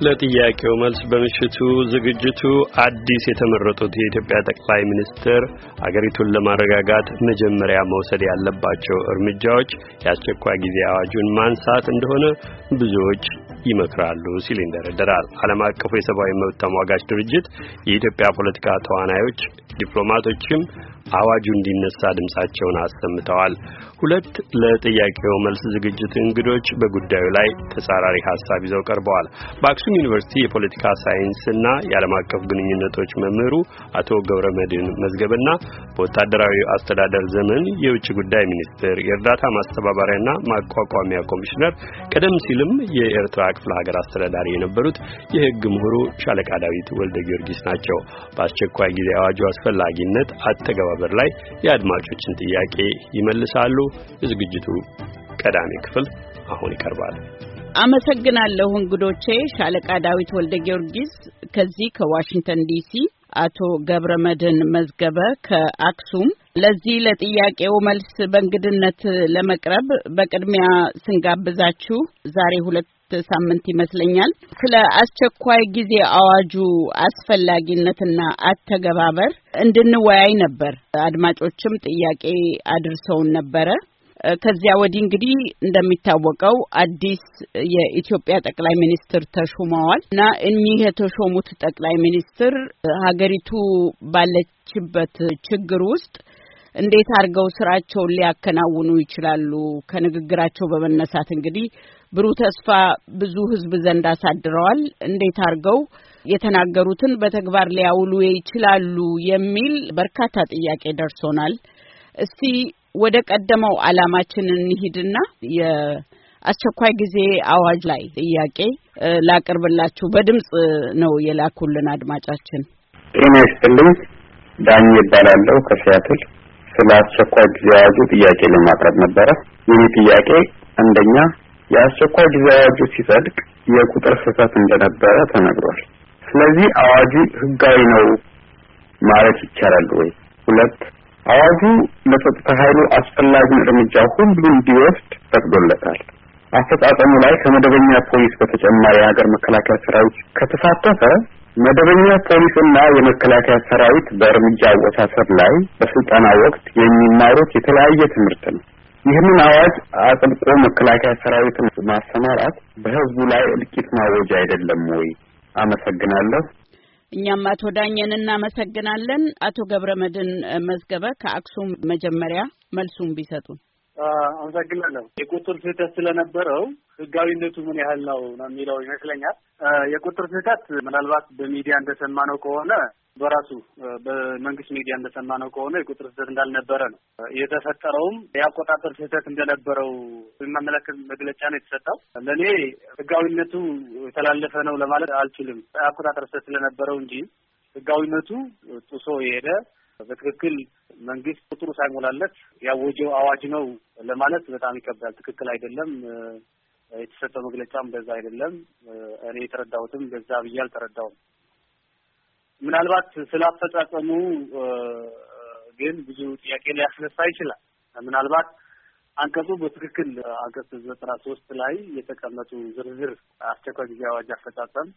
ለጥያቄው መልስ በምሽቱ ዝግጅቱ አዲስ የተመረጡት የኢትዮጵያ ጠቅላይ ሚኒስትር አገሪቱን ለማረጋጋት መጀመሪያ መውሰድ ያለባቸው እርምጃዎች የአስቸኳይ ጊዜ አዋጁን ማንሳት እንደሆነ ብዙዎች ይመክራሉ ሲል ይንደረደራል። ዓለም አቀፉ የሰብአዊ መብት ተሟጋች ድርጅት የኢትዮጵያ ፖለቲካ ተዋናዮች ዲፕሎማቶችም አዋጁ እንዲነሳ ድምጻቸውን አሰምተዋል። ሁለት ለጥያቄው መልስ ዝግጅት እንግዶች በጉዳዩ ላይ ተጻራሪ ሐሳብ ይዘው ቀርበዋል። በአክሱም ዩኒቨርሲቲ የፖለቲካ ሳይንስና የዓለም አቀፍ ግንኙነቶች መምህሩ አቶ ገብረመድህን መዝገበና በወታደራዊ አስተዳደር ዘመን የውጭ ጉዳይ ሚኒስትር የእርዳታ ማስተባበሪያና ማቋቋሚያ ኮሚሽነር ቀደም ሲልም የኤርትራ ክፍለ ሀገር አስተዳዳሪ የነበሩት የሕግ ምሁሩ ሻለቃ ዳዊት ወልደ ጊዮርጊስ ናቸው። በአስቸኳይ ጊዜ አዋጁ አስፈላጊነት አተገባበር ላይ የአድማጮችን ጥያቄ ይመልሳሉ። የዝግጅቱ ቀዳሚ ክፍል አሁን ይቀርባል። አመሰግናለሁ እንግዶቼ። ሻለቃ ዳዊት ወልደ ጊዮርጊስ ከዚህ ከዋሽንግተን ዲሲ፣ አቶ ገብረመድህን መዝገበ ከአክሱም። ለዚህ ለጥያቄው መልስ በእንግድነት ለመቅረብ በቅድሚያ ስንጋብዛችሁ ዛሬ 2 ሳምንት ይመስለኛል ስለ አስቸኳይ ጊዜ አዋጁ አስፈላጊነትና አተገባበር እንድንወያይ ነበር። አድማጮችም ጥያቄ አድርሰውን ነበረ። ከዚያ ወዲህ እንግዲህ እንደሚታወቀው አዲስ የኢትዮጵያ ጠቅላይ ሚኒስትር ተሾመዋል እና እኚህ የተሾሙት ጠቅላይ ሚኒስትር ሀገሪቱ ባለችበት ችግር ውስጥ እንዴት አድርገው ስራቸውን ሊያከናውኑ ይችላሉ? ከንግግራቸው በመነሳት እንግዲህ ብሩህ ተስፋ ብዙ ሕዝብ ዘንድ አሳድረዋል። እንዴት አድርገው የተናገሩትን በተግባር ሊያውሉ ይችላሉ የሚል በርካታ ጥያቄ ደርሶናል። እስቲ ወደ ቀደመው ዓላማችን እንሂድና የአስቸኳይ ጊዜ አዋጅ ላይ ጥያቄ ላቀርብላችሁ። በድምጽ ነው የላኩልን አድማጫችን። ጤና ይስጥልኝ። ዳኝ ይባላልው ከሲያትል። ስለ አስቸኳይ ጊዜ አዋጁ ጥያቄ ለማቅረብ ነበረ። ይህ ጥያቄ አንደኛ የአስቸኳይ ጊዜ አዋጁ ሲጸድቅ የቁጥር ስህተት እንደነበረ ተነግሯል። ስለዚህ አዋጁ ህጋዊ ነው ማለት ይቻላል ወይ? ሁለት አዋጁ ለጸጥታ ኃይሉ አስፈላጊውን እርምጃ ሁሉ እንዲወስድ ፈቅዶለታል። አፈጻጸሙ ላይ ከመደበኛ ፖሊስ በተጨማሪ የሀገር መከላከያ ሰራዊት ከተሳተፈ መደበኛ ፖሊስና የመከላከያ ሰራዊት በእርምጃ አወሳሰድ ላይ በስልጠና ወቅት የሚማሩት የተለያየ ትምህርት ነው። ይህንን አዋጅ አጥብቆ መከላከያ ሰራዊትን ማሰማራት በህዝቡ ላይ እልቂት ማወጅ አይደለም ወይ? አመሰግናለሁ። እኛም አቶ ዳኘን እናመሰግናለን። አቶ ገብረመድህን መዝገበ ከአክሱም መጀመሪያ መልሱን ቢሰጡን። አመሰግናለሁ። የቁጥር ስህተት ስለነበረው ህጋዊነቱ ምን ያህል ነው የሚለው ይመስለኛል። የቁጥር ስህተት ምናልባት በሚዲያ እንደሰማነው ከሆነ በራሱ በመንግስት ሚዲያ እንደሰማነው ከሆነ የቁጥር ስህተት እንዳልነበረ ነው የተፈጠረውም የአቆጣጠር ስህተት እንደነበረው የሚያመለክት መግለጫ ነው የተሰጠው። ለኔ ህጋዊነቱ የተላለፈ ነው ለማለት አልችልም። አቆጣጠር ስህተት ስለነበረው እንጂ ህጋዊነቱ ጥሶ የሄደ በትክክል መንግስት ቁጥሩ ሳይሞላለት ያወጀው አዋጅ ነው ለማለት በጣም ይከብዳል። ትክክል አይደለም። የተሰጠው መግለጫም በዛ አይደለም። እኔ የተረዳሁትም በዛ ብዬ አልተረዳሁም። ምናልባት ስላፈጻጸሙ ግን ብዙ ጥያቄ ሊያስነሳ ይችላል። ምናልባት አንቀጹ በትክክል አንቀጽ 93 ላይ የተቀመጡ ዝርዝር አስቸኳይ ጊዜ አዋጅ አፈጻጸም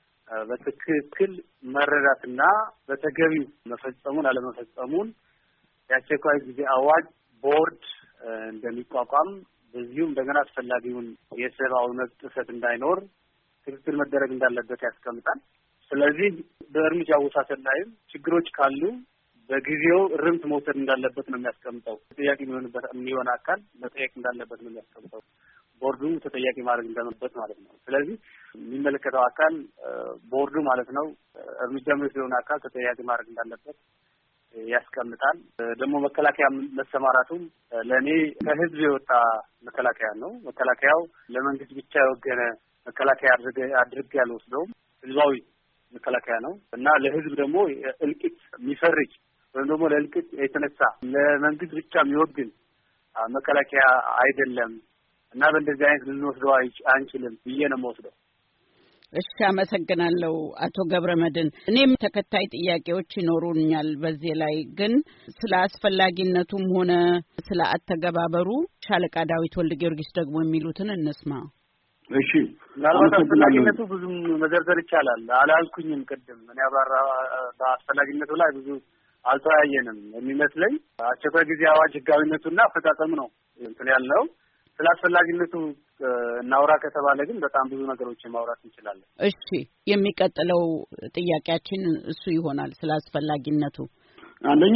በትክክል መረዳትና በተገቢው መፈጸሙን አለመፈጸሙን የአስቸኳይ ጊዜ አዋጅ ቦርድ እንደሚቋቋም በዚሁም እንደገና አስፈላጊውን የሰብአዊ መብት ጥሰት እንዳይኖር ክትትል መደረግ እንዳለበት ያስቀምጣል። ስለዚህ በእርምጃ አወሳሰድ ላይም ችግሮች ካሉ በጊዜው እርምት መውሰድ እንዳለበት ነው የሚያስቀምጠው። ተጠያቂ የሚሆን አካል መጠየቅ እንዳለበት ነው የሚያስቀምጠው። ቦርዱ ተጠያቂ ማድረግ እንዳለበት ማለት ነው። ስለዚህ የሚመለከተው አካል ቦርዱ ማለት ነው እርምጃ የሚወስደውን አካል ተጠያቂ ማድረግ እንዳለበት ያስቀምጣል። ደግሞ መከላከያ መሰማራቱም ለእኔ ከህዝብ የወጣ መከላከያ ነው። መከላከያው ለመንግስት ብቻ የወገነ መከላከያ አድርጌ ያልወስደውም ህዝባዊ መከላከያ ነው እና ለህዝብ ደግሞ እልቂት የሚፈርጅ ወይም ደግሞ ለእልቂት የተነሳ ለመንግስት ብቻ የሚወግን መከላከያ አይደለም እና በእንደዚህ አይነት ልንወስደው አንችልም ብዬ ነው የምወስደው። እሺ፣ አመሰግናለሁ አቶ ገብረመድህን። እኔም ተከታይ ጥያቄዎች ይኖሩኛል። በዚህ ላይ ግን ስለ አስፈላጊነቱም ሆነ ስለ አተገባበሩ ሻለቃ ዳዊት ወልደ ጊዮርጊስ ደግሞ የሚሉትን እንስማ። እሺ ምናልባት አስፈላጊነቱ ብዙም መዘርዘር ይቻላል አላልኩኝም ቅድም እኔ አባራ በአስፈላጊነቱ ላይ ብዙ አልተወያየንም የሚመስለኝ አስቸኳይ ጊዜ አዋጅ ህጋዊነቱና አፈጻጸሙ ነው እንትን ያለው ስለ አስፈላጊነቱ እናውራ ከተባለ ግን በጣም ብዙ ነገሮችን ማውራት እንችላለን። እሺ የሚቀጥለው ጥያቄያችን እሱ ይሆናል ስለ አስፈላጊነቱ አንደኛ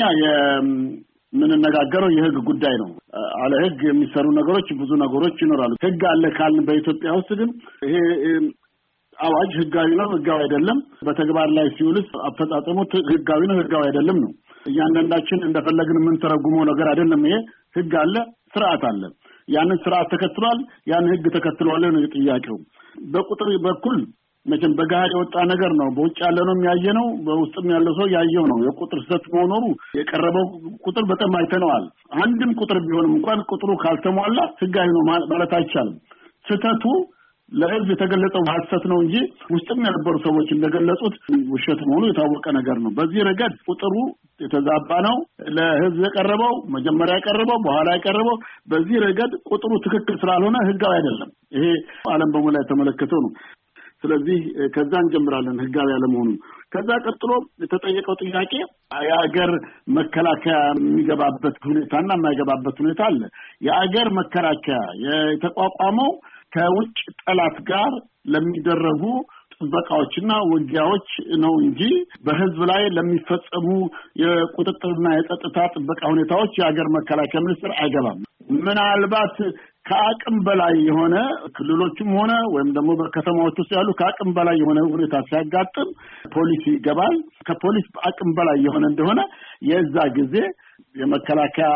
የምንነጋገረው የህግ ጉዳይ ነው አለ ህግ የሚሰሩ ነገሮች ብዙ ነገሮች ይኖራሉ ህግ አለ ካልን በኢትዮጵያ ውስጥ ግን ይሄ አዋጅ ህጋዊ ነው ህጋዊ አይደለም በተግባር ላይ ሲውልስ አፈጻጸሙ ህጋዊ ነው ህጋዊ አይደለም ነው እያንዳንዳችን እንደፈለግን ምን ተረጉመው ነገር አይደለም ይሄ ህግ አለ ስርዓት አለ ያንን ስርዓት ተከትሏል ያን ህግ ተከትሏል ነው ጥያቄው በቁጥር በኩል መቼም በጋር የወጣ ነገር ነው በውጭ ያለ ነው የሚያየነው በውስጥም ያለው ሰው ያየው ነው የቁጥር ስህተት መኖሩ የቀረበው ቁጥር በጣም አይተነዋል አንድም ቁጥር ቢሆንም እንኳን ቁጥሩ ካልተሟላ ህጋዊ ነው ማለት አይቻልም ስህተቱ ለህዝብ የተገለጸው ሐሰት ነው እንጂ ውስጥም የነበሩ ሰዎች እንደገለጹት ውሸት መሆኑ የታወቀ ነገር ነው በዚህ ረገድ ቁጥሩ የተዛባ ነው ለህዝብ የቀረበው መጀመሪያ የቀረበው በኋላ የቀረበው በዚህ ረገድ ቁጥሩ ትክክል ስላልሆነ ህጋዊ አይደለም ይሄ ዓለም በሙሉ የተመለከተው ነው ስለዚህ ከዛ እንጀምራለን ህጋዊ ያለመሆኑ ከዛ ቀጥሎ የተጠየቀው ጥያቄ የአገር መከላከያ የሚገባበት ሁኔታና የማይገባበት ሁኔታ አለ የአገር መከላከያ የተቋቋመው ከውጭ ጠላት ጋር ለሚደረጉ ጥበቃዎችና ውጊያዎች ነው እንጂ በህዝብ ላይ ለሚፈጸሙ የቁጥጥርና የጸጥታ ጥበቃ ሁኔታዎች የአገር መከላከያ ሚኒስቴር አይገባም ምናልባት ከአቅም በላይ የሆነ ክልሎችም ሆነ ወይም ደግሞ በከተማዎች ውስጥ ያሉ ከአቅም በላይ የሆነ ሁኔታ ሲያጋጥም ፖሊስ ይገባል ከፖሊስ አቅም በላይ የሆነ እንደሆነ የዛ ጊዜ የመከላከያ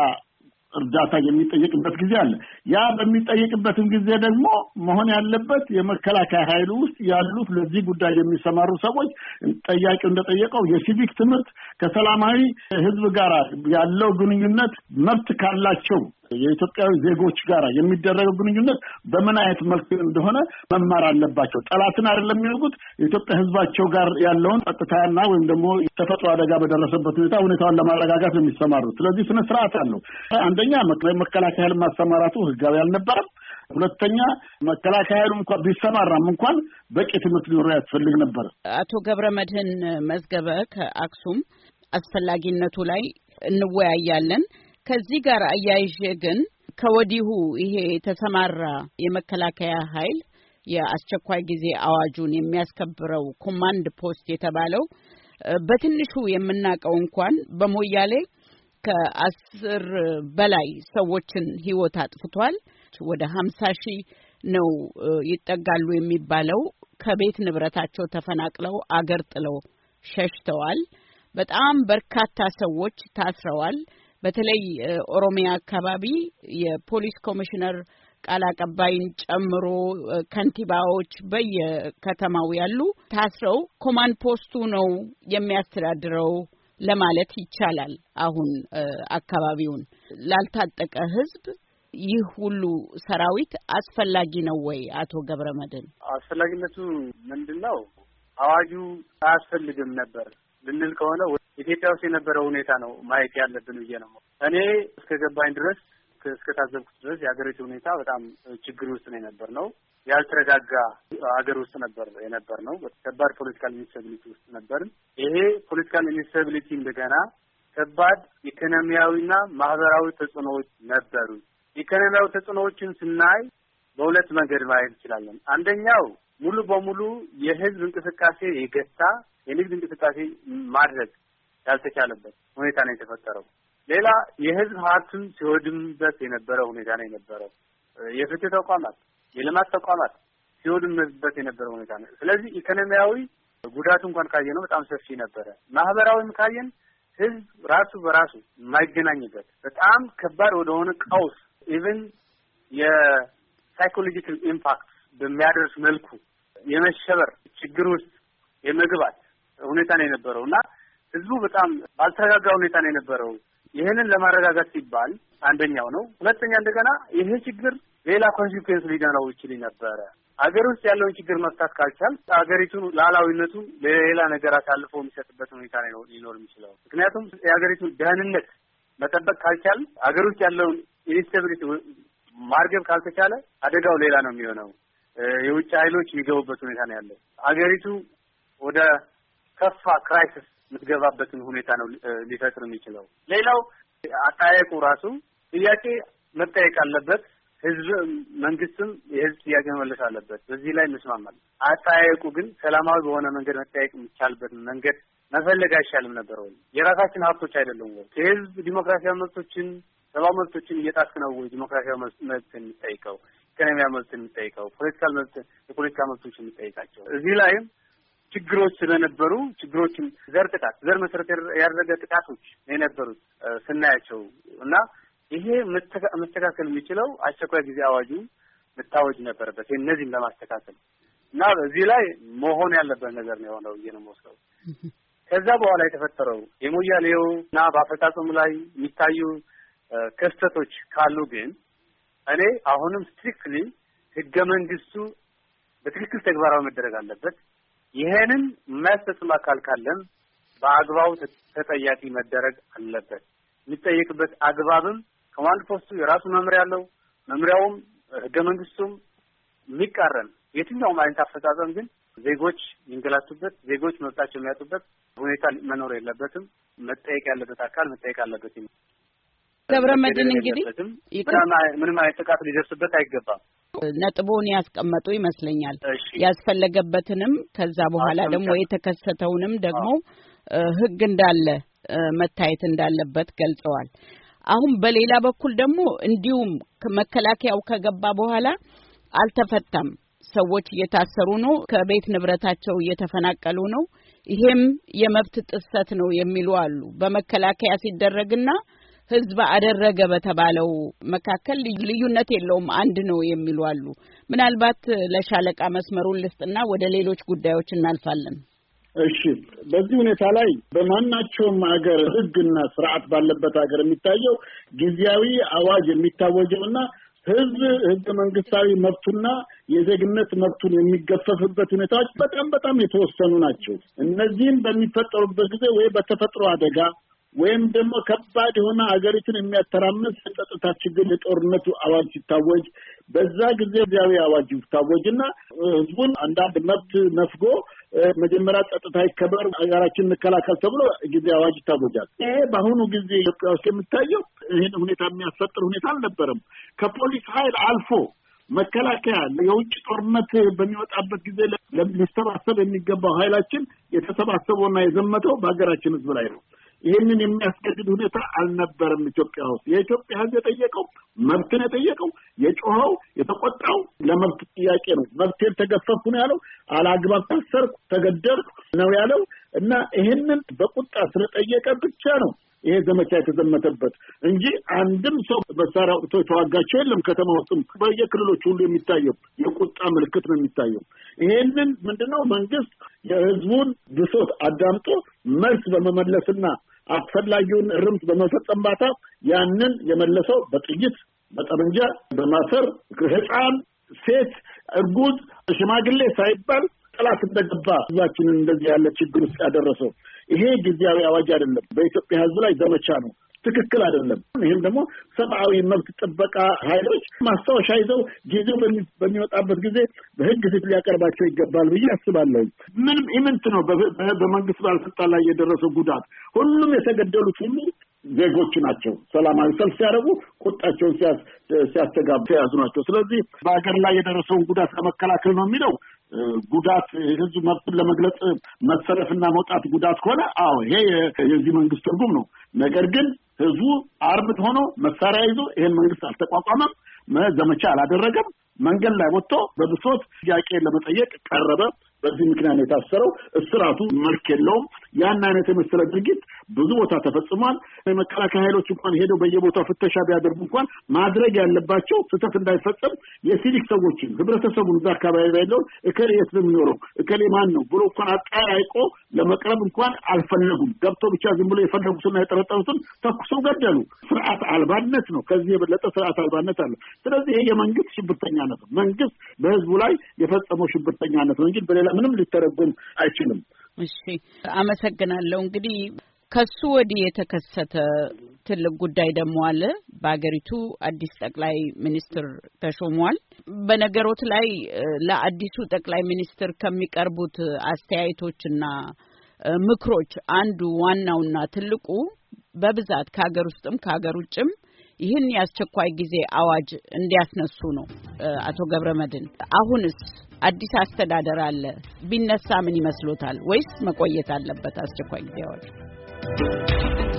እርዳታ የሚጠየቅበት ጊዜ አለ ያ በሚጠየቅበትም ጊዜ ደግሞ መሆን ያለበት የመከላከያ ኃይሉ ውስጥ ያሉት ለዚህ ጉዳይ የሚሰማሩ ሰዎች ጠያቂው እንደጠየቀው የሲቪክ ትምህርት ከሰላማዊ ህዝብ ጋር ያለው ግንኙነት መብት ካላቸው የኢትዮጵያዊ ዜጎች ጋር የሚደረገው ግንኙነት በምን አይነት መልኩ እንደሆነ መማር አለባቸው ጠላትን አይደለም የሚያውቁት የኢትዮጵያ ህዝባቸው ጋር ያለውን ጸጥታና ወይም ደግሞ ተፈጥሮ አደጋ በደረሰበት ሁኔታውን ለማረጋጋት ነው የሚሰማሩት ስለዚህ ስነ ስርዓት አለው አንደኛ መከላከያ ኃይል ማሰማራቱ ህጋዊ አልነበረም ሁለተኛ መከላከያ ኃይሉ እንኳን ቢሰማራም እንኳን በቂ ትምህርት ሊኖር ያስፈልግ ነበር አቶ ገብረመድህን መዝገበ ከአክሱም አስፈላጊነቱ ላይ እንወያያለን ከዚህ ጋር አያይዤ ግን ከወዲሁ ይሄ ተሰማራ የመከላከያ ኃይል የአስቸኳይ ጊዜ አዋጁን የሚያስከብረው ኮማንድ ፖስት የተባለው በትንሹ የምናቀው እንኳን በሞያሌ ከ10 በላይ ሰዎችን ህይወት አጥፍቷል ወደ 50,000 ነው ይጠጋሉ የሚባለው ከቤት ንብረታቸው ተፈናቅለው አገር ጥለው ሸሽተዋል በጣም በርካታ ሰዎች ታስረዋል በተለይ ኦሮሚያ አካባቢ የፖሊስ ኮሚሽነር ቃል አቀባይን ጨምሮ ከንቲባዎች በየከተማው ያሉ ታስረው ኮማንድ ፖስቱ ነው የሚያስተዳድረው ለማለት ይቻላል አሁን አካባቢውን ላልታጠቀ ህዝብ ይህ ሁሉ ሰራዊት አስፈላጊ ነው ወይ አቶ ገብረመድህን አስፈላጊነቱ ምንድነው አዋጁ አያስፈልግም ነበር ልንል ከሆነ ኢትዮጵያ ውስጥ የነበረው ሁኔታ ነው ማየት ያለብን ብዬ ነው እኔ እስከገባኝ ድረስ እስከታዘብኩት ድረስ የሀገሪቱ ሁኔታ በጣም ችግር ውስጥ ነው የነበርነው ያልተረጋጋ ሀገር ውስጥ ነበር ነው ከባድ ፖለቲካል ኢንስታቢሊቲ ውስጥ ነበር ይሄ ፖለቲካል ኢንስታቢሊቲ እንደገና ከባድ ኢኮኖሚያዊና ማህበራዊ ተጽዕኖዎች ነበሩ ኢኮኖሚያዊ ተጽዕኖዎችን ስናይ በሁለት መንገድ ማየት እንችላለን አንደኛው ሙሉ በሙሉ የህዝብ እንቅስቃሴ የገታ የንግድ እንቅስቃሴ ማድረግ ያልተቻለበት ሁኔታ ነው የተፈጠረው ሌላ የህዝብ ሀብትን ሲወድምበት የነበረው ሁኔታ ነው የነበረው የፍትህ ተቋማት የልማት ተቋማት ሲወድምበት የነበረው ሁኔታ ነው ስለዚህ ኢኮኖሚያዊ ጉዳቱ እንኳን ካየነው በጣም ሰፊ ነበረ ማህበራዊም ካየን ህዝብ ራሱ በራሱ የማይገናኝበት በጣም ከባድ ወደሆነ ቀውስ ኢቭን የሳይኮሎጂካል ኢምፓክት በሚያደርስ መልኩ የመሸበር ችግር ውስጥ የመግባት ሁኔታ ነው የነበረውና ህዝቡ በጣም ባልተረጋጋ ሁኔታ ነው የነበረው ይሄንን ለማረጋጋት ሲባል አንደኛው ነው ሁለተኛ እንደገና ይሄ ችግር ሌላ ኮንሲኩዌንስ ሊኖረው ይችል ነበር አገር ውስጥ ያለውን ችግር መፍታት ካልቻል አገሪቱን ላላዊነቱ ለሌላ ነገር አሳልፎ የሚሰጥበት ሁኔታ ነው ሊኖር የሚችለው ምክንያቱም የአገሪቱን ደህንነት መጠበቅ ካልቻል አገር ውስጥ ያለውን ኢንስታቢሊቲ ማርገብ ካልተቻለ አደጋው ሌላ ነው የሚሆነው የውጭ ኃይሎች የሚገቡበት ሁኔታ ነው ያለው። አገሪቱ ወደ ከፋ ክራይሲስ የምትገባበትን ሁኔታ ነው ሊፈጥር የሚችለው። ሌላው አጠያየቁ ራሱ ጥያቄ መጠየቅ አለበት። ህዝብ መንግስትም የህዝብ ጥያቄ መመለስ አለበት። በዚህ ላይ እንስማማለን። አጠያየቁ ግን ሰላማዊ በሆነ መንገድ መጠየቅ የሚቻልበትን መንገድ መፈለግ አይሻልም ነበር ወይ? የራሳችን ሀብቶች አይደለም ወይ? የህዝብ ዲሞክራሲያዊ መብቶችን፣ ሰብአዊ መብቶችን እየጣስክ ነው ወይ? ዲሞክራሲያዊ መብት የሚጠይቀው፣ ኢኮኖሚያዊ መብት የሚጠይቀው፣ ፖለቲካል መብት፣ የፖለቲካ መብቶች የሚጠይቃቸው እዚህ ላይም ችግሮች ስለነበሩ ችግሮችን ዘር መሰረት ያደረገ ጥቃቶች የነበሩት ስናያቸው እና ይሄ መስተካከል የሚችለው አስቸኳይ ጊዜ አዋጁ መታወጅ ነበረበት እነዚህን ለማስተካከል እና በዚህ ላይ መሆን ያለበት ነገር ነው የሆነው ነው። ከዛ በኋላ የተፈጠረው የሞያሌው እና በአፈጻጸሙ ላይ የሚታዩ ክስተቶች ካሉ ግን እኔ አሁንም ስትሪክትሊ ህገ መንግስቱ በትክክል ተግባራዊ መደረግ አለበት። ይሄንን የሚያስፈጽም አካል ካለም በአግባቡ ተጠያቂ መደረግ አለበት። የሚጠየቅበት አግባብም ኮማንድ ፖስቱ የራሱ መምሪያ አለው። መምሪያውም ህገ መንግስቱም የሚቃረን የትኛውም አይነት አፈጻጸም ግን ዜጎች የሚንገላቱበት፣ ዜጎች መብታቸው የሚያጡበት ሁኔታ መኖር የለበትም። መጠየቅ ያለበት አካል መጠየቅ አለበት። ገብረመድህን እንግዲህ ምንም አይነት ጥቃት ሊደርስበት አይገባም። ነጥቦን ያስቀመጡ ይመስለኛል። ያስፈለገበትንም ከዛ በኋላ ደግሞ የተከሰተውንም ደግሞ ህግ እንዳለ መታየት እንዳለበት ገልጸዋል። አሁን በሌላ በኩል ደግሞ እንዲሁም መከላከያው ከገባ በኋላ አልተፈታም። ሰዎች እየታሰሩ ነው፣ ከቤት ንብረታቸው እየተፈናቀሉ ነው። ይሄም የመብት ጥሰት ነው የሚሉ አሉ። በመከላከያ ሲደረግና ህዝብ አደረገ በተባለው መካከል ልዩነት የለውም፣ አንድ ነው የሚሉ አሉ። ምናልባት ለሻለቃ መስመሩን ልስጥና ወደ ሌሎች ጉዳዮች እናልፋለን። እሺ፣ በዚህ ሁኔታ ላይ በማናቸውም ሀገር ህግና ስርዓት ባለበት ሀገር የሚታየው ጊዜያዊ አዋጅ የሚታወጀውና ህዝብ ህገ መንግስታዊ መብቱና የዜግነት መብቱን የሚገፈፍበት ሁኔታዎች በጣም የተወሰኑ ናቸው። እነዚህም በሚፈጠሩበት ጊዜ ወይ በተፈጥሮ አደጋ ወይም ደግሞ ከባድ የሆነ ሀገሪቱን የሚያተራምስ የጸጥታ ችግር የጦርነቱ አዋጅ ሲታወጅ በዛ ጊዜ ጊዜያዊ አዋጅ ይታወጅና ህዝቡን አንዳንድ መብት ነፍጎ መጀመሪያ ጸጥታ ይከበር፣ ሀገራችን እንከላከል ተብሎ ጊዜ አዋጅ ይታወጃል። ይሄ በአሁኑ ጊዜ ኢትዮጵያ ውስጥ የሚታየው ይህን ሁኔታ የሚያስፈጥር ሁኔታ አልነበረም። ከፖሊስ ኃይል አልፎ መከላከያ የውጭ ጦርነት በሚወጣበት ጊዜ ሊሰባሰብ የሚገባው ኃይላችን የተሰባሰበውና የዘመተው በሀገራችን ህዝብ ላይ ነው። ይህንን የሚያስገድድ ሁኔታ አልነበረም ኢትዮጵያ ውስጥ። የኢትዮጵያ ህዝብ የጠየቀው መብትን የጠየቀው የጮኸው የተቆጣው ለመብት ጥያቄ ነው። መብቴን ተገፈፍኩ ነው ያለው። አላግባብ ታሰርኩ፣ ተገደልኩ ነው ያለው እና ይህንን በቁጣ ስለጠየቀ ብቻ ነው ይሄ ዘመቻ የተዘመተበት እንጂ አንድም ሰው መሳሪያ አውጥቶ የተዋጋቸው የለም። ከተማ ውስጥም በየክልሎች ሁሉ የሚታየው የቁጣ ምልክት ነው የሚታየው። ይሄንን ምንድነው መንግስት የህዝቡን ብሶት አዳምጦ መልስ በመመለስና አስፈላጊውን እርምት በመፈጸም ባታ ያንን የመለሰው በጥይት በጠመንጃ በማሰር ህፃን፣ ሴት፣ እርጉዝ፣ ሽማግሌ ሳይባል ጠላት እንደገባ ህዝባችንን እንደዚህ ያለ ችግር ውስጥ ያደረሰው ይሄ ጊዜያዊ አዋጅ አይደለም። በኢትዮጵያ ህዝብ ላይ ዘመቻ ነው። ትክክል አይደለም። ይሄም ደግሞ ሰብአዊ መብት ጥበቃ ኃይሎች ማስታወሻ ይዘው ጊዜው በሚወጣበት ጊዜ በህግ ፊት ሊያቀርባቸው ይገባል ብዬ አስባለሁ። ምንም ኢምንት ነው በመንግስት ባለስልጣን ላይ የደረሰው ጉዳት። ሁሉም የተገደሉት ሁሉ ዜጎች ናቸው። ሰላማዊ ሰልፍ ሲያደርጉ ቁጣቸውን ሲያስተጋቡ ተያዙ ናቸው። ስለዚህ በሀገር ላይ የደረሰውን ጉዳት ለመከላከል ነው የሚለው ጉዳት ህዝብ መብትን ለመግለጽ መሰለፍና መውጣት ጉዳት ከሆነ አዎ ይሄ የዚህ መንግስት ትርጉም ነው። ነገር ግን ህዝቡ አርምት ሆኖ መሳሪያ ይዞ ይሄን መንግስት አልተቋቋመም፣ ዘመቻ አላደረገም። መንገድ ላይ ወጥቶ በብሶት ጥያቄ ለመጠየቅ ቀረበ። በዚህ ምክንያት የታሰረው እስራቱ መልክ የለውም። ያን አይነት የመሰለ ድርጊት ብዙ ቦታ ተፈጽሟል። የመከላከያ ኃይሎች እንኳን ሄደው በየቦታው ፍተሻ ቢያደርጉ እንኳን ማድረግ ያለባቸው ስህተት እንዳይፈጸም የሲቪክ ሰዎችን ህብረተሰቡን እዛ አካባቢ ያለው እከሌ የት ነው የሚኖረው እከሌ ማን ነው ብሎ እንኳን አጣያይቆ ለመቅረብ እንኳን አልፈለጉም። ገብቶ ብቻ ዝም ብሎ የፈለጉትና የጠረጠሩትን ተኩሰው ገደሉ። ስርዓት አልባነት ነው። ከዚህ የበለጠ ስርዓት አልባነት አለ። ስለዚህ ይሄ የመንግስት ሽብርተኛነት ነው። መንግስት በህዝቡ ላይ የፈጸመው ሽብርተኛነት ነው እንጂ በሌላ ምንም ሊተረጎም አይችልም። እሺ፣ አመሰግናለሁ። እንግዲህ ከሱ ወዲህ የተከሰተ ትልቅ ጉዳይ ደግሞ አለ። በአገሪቱ አዲስ ጠቅላይ ሚኒስትር ተሾሟል። በነገሮት ላይ ለአዲሱ ጠቅላይ ሚኒስትር ከሚቀርቡት አስተያየቶችና ምክሮች አንዱ ዋናውና ትልቁ በብዛት ከሀገር ውስጥም ከሀገር ውጭም ይህን ያስቸኳይ ጊዜ አዋጅ እንዲያስነሱ ነው። አቶ ገብረመድህን አሁንስ አዲስ አስተዳደር አለ ቢነሳ ምን ይመስሎታል? ወይስ መቆየት አለበት አስቸኳይ ጊዜ አዋጅ?